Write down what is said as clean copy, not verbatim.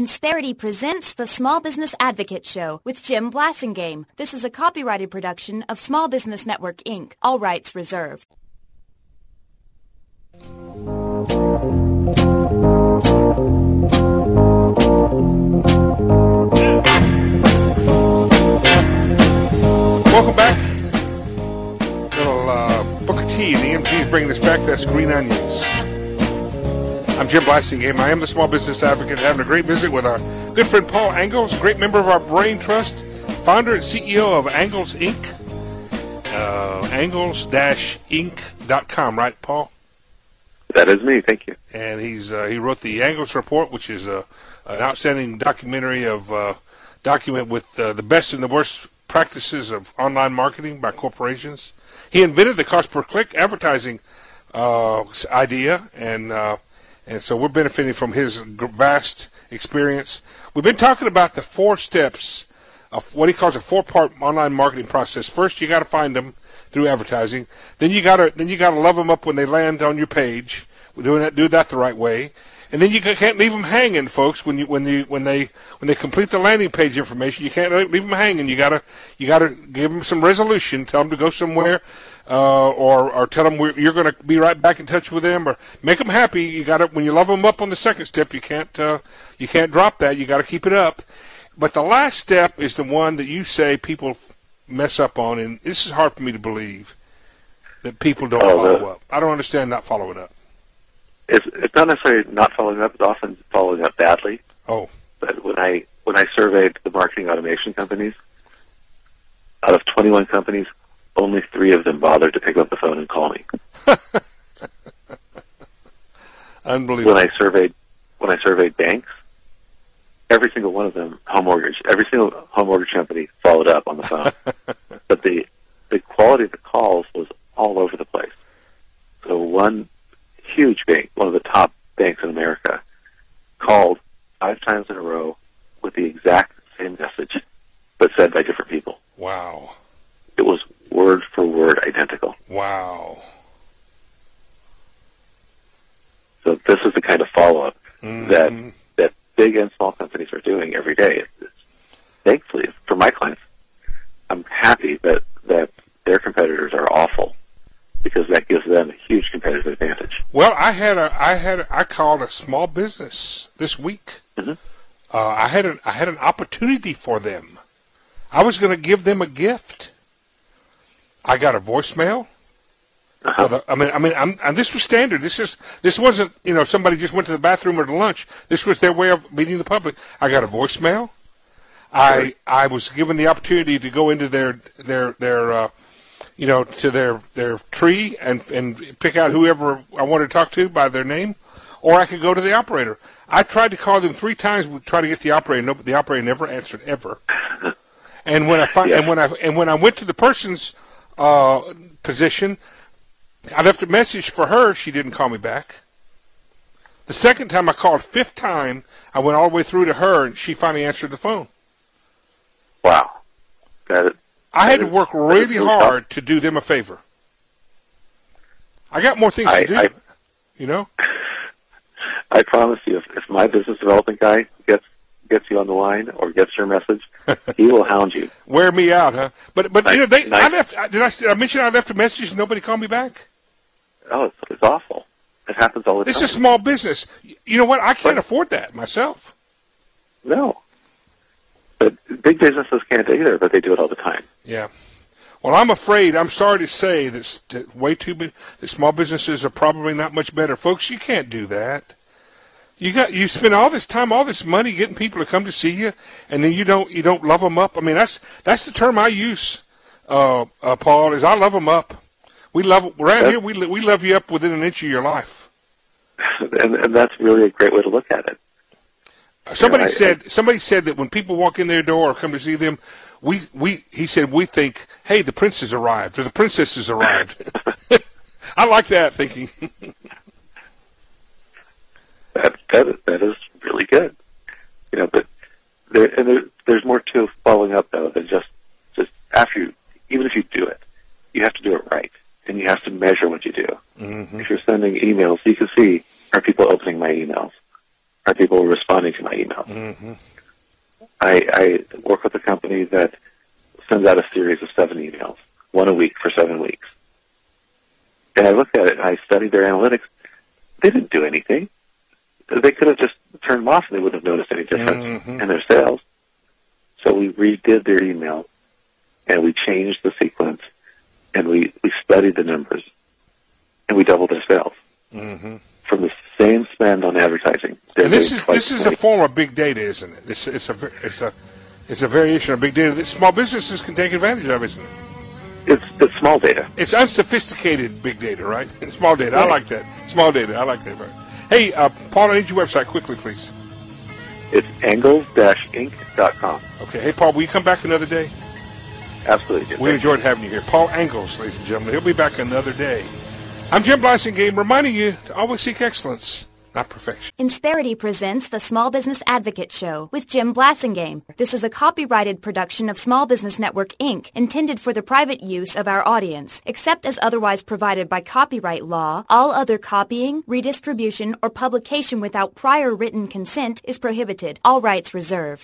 Insperity presents the Small Business Advocate Show with Jim Blasingame. This is a copyrighted production of Small Business Network, Inc. All rights reserved. Welcome back. Little Booker T and EMG is bringing us back. That's Green Onions. I'm Jim Blasingame. I am the Small Business Advocate, having a great visit with our good friend Paul Angles, great member of our Brain Trust, founder and CEO of Angles Inc. Angles-Inc.com, right, Paul? That is me. Thank you. And he wrote the Angles Report, which is an outstanding documentary document with the best and the worst practices of online marketing by corporations. He invented the cost per click advertising idea, and so we're benefiting from his vast experience. We've been talking about the 4 steps of what he calls a 4-part online marketing process. First, you got to find them through advertising. Then you got to love them up when they land on your page. Do that the right way. And then you can't leave them hanging, folks. When they complete the landing page information, you can't leave them hanging. You gotta give them some resolution. Tell them to go somewhere, or tell them you're going to be right back in touch with them, or make them happy. You got to, when you love them up on the second step, you can't drop that. You got to keep it up. But the last step is the one that you say people mess up on, and this is hard for me to believe that people don't follow up. I don't understand not following up. It's not necessarily not following up. It's often following up badly. Oh. But when I surveyed the marketing automation companies, out of 21 companies, only 3 of them bothered to pick up the phone and call me. Unbelievable. When I surveyed banks, every single one of them, every single home mortgage company followed up on the phone. But the quality of the calls was all over the place. So one huge bank, one of the top banks in America, called 5 times in a row with the exact same message, but said by different people. Wow. It was word for word identical. Wow. So this is the kind of follow-up that big and small companies are doing every day. Thankfully, for my clients, I'm happy that their competitors are awful, because that gives them a huge competitive advantage. Well, I called a small business this week. Mm-hmm. I had an opportunity for them. I was going to give them a gift. I got a voicemail. Uh-huh. This was standard. This wasn't, somebody just went to the bathroom or to lunch. This was their way of meeting the public. I got a voicemail. I was given the opportunity to go into their to their tree and pick out whoever I wanted to talk to by their name, or I could go to the operator. I tried to call them 3 times to try to get the operator. No, the operator never answered ever. And when I went to the person's position, I left a message for her. She didn't call me back. The second time I called, 5th time, I went all the way through to her, and she finally answered the phone. Wow. I had to work really hard to do them a favor. I got more things to do, I promise you, if my business development guy gets you on the line or gets your message, he will hound you. Wear me out, huh? But nice. Did I mention I left a message and nobody called me back? Oh, it's awful. It happens all the time. This is a small business. You know what? I can't afford that myself. No. But big businesses can't either, but they do it all the time. Yeah. Well, I'm sorry to say that small businesses are probably not much better. Folks, you can't do that. You spend all this time, all this money getting people to come to see you, and then you don't love them up. I mean, that's the term I use, Paul, is I love them up. We love you up within an inch of your life. And that's really a great way to look at it. Somebody said that when people walk in their door or come to see them, we think, hey, the prince has arrived or the princess has arrived. I like that thinking. That is really good. But there's more to following up though than just after even if you do it, you have to do it right, and you have to measure what you do. Mm-hmm. If you're sending emails, you can see, are people opening my emails? are people responding to my emails. Mm-hmm. I work with a company that sends out a series of 7 emails, 1 a week for 7 weeks. And I looked at it and I studied their analytics. They didn't do anything. They could have just turned them off and they wouldn't have noticed any difference in their sales. So we redid their email and we changed the sequence and we studied the numbers and we doubled their sales from the same spend on advertising. And this is a form of big data, isn't it? It's a variation of big data that small businesses can take advantage of, isn't it? It's small data. It's unsophisticated big data, right? Small data. Right. I like that. Small data. I like that. Hey, Paul, I need your website quickly, please. It's angles-inc.com. Okay. Hey, Paul, will you come back another day? Absolutely, Jim. We enjoyed having you here. Paul Angles, ladies and gentlemen. He'll be back another day. I'm Jim Blasingame, reminding you to always seek excellence, not perfection. Insperity presents the Small Business Advocate Show with Jim Blasingame. This is a copyrighted production of Small Business Network, Inc., intended for the private use of our audience. Except as otherwise provided by copyright law, all other copying, redistribution, or publication without prior written consent is prohibited. All rights reserved.